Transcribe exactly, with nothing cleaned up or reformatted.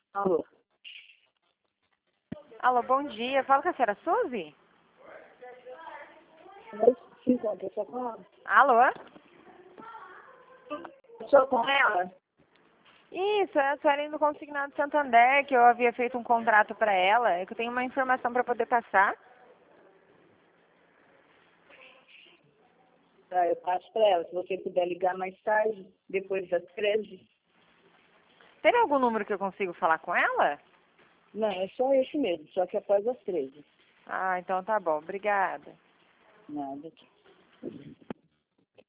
Alô? Alô, bom dia. Fala com a senhora Suzy? Sim, com a pessoa com ela. Alô? Pessoa com ela? Isso, é a senhora do Consignado Santander, que eu havia feito um contrato para ela. É que eu tenho uma informação para poder passar. Tá, eu passo para ela. Se você puder ligar mais tarde, depois das treze. Tem algum número que eu consigo falar com ela? Não, é só esse mesmo, só que após as treze. Ah, então tá bom. Obrigada. Nada.